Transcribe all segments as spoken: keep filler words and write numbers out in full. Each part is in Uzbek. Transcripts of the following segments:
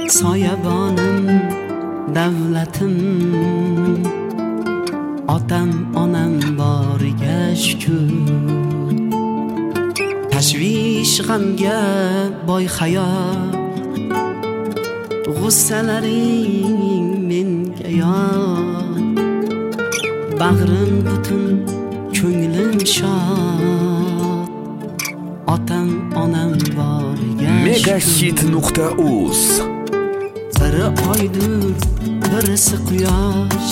soyabonim, davlatim, otam onam boriga shukr. Tashvish g'amga boy hayot, g'ussalaring menga yot. Bag'rim butun, ko'nglim shod, otam onam boriga megahit nuqta uz. Biri oydur, birisi quyosh,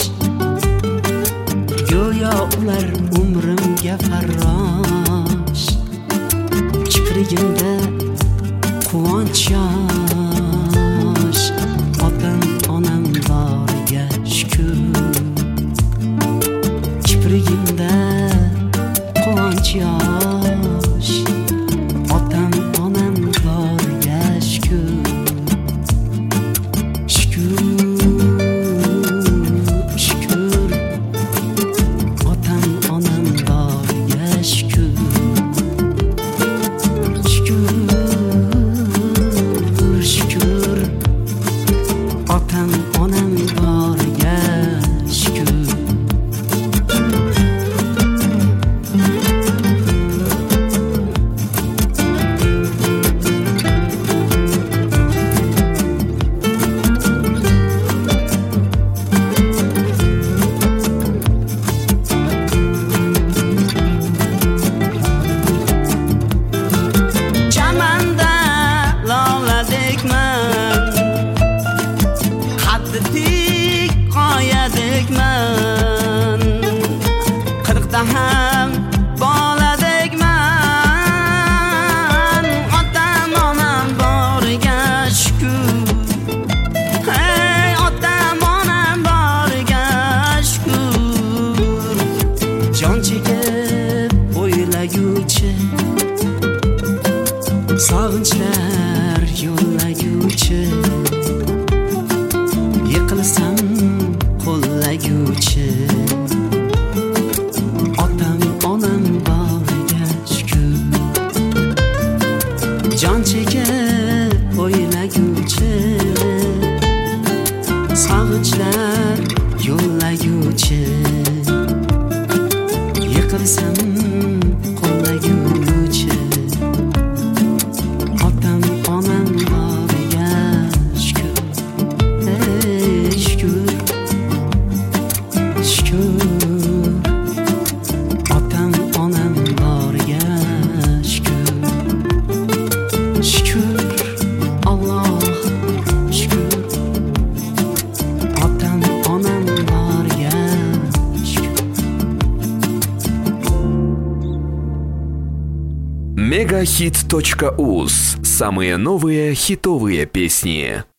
go'yo ular umrimga farrosh. Kiprigimda quvonch yosh, otam onam boriga shukr. Kiprigimda quvonch yosh, otam onam boriga shukr. Qirqda ham boladekman, otam onam boriga shukr. Hey, otam onam boriga shukr. Jon chekib o'ylaguvchi, sog'inchlar yo'llaguvchi, yiqilsam qo'llaguvchi, otam onam boriga shukr. Jon chekib o'ylaguvchi, sog'inchlar yo'llaguvchi, yiqilsam qo'llaguvchi, otam onam boriga shukr. Hey, shukr, shukr, otam onam boriga shukr. Shukr, Alloh, shukr, otam onam boriga shukr. megahit точка уз. Самые новые хитовые песни.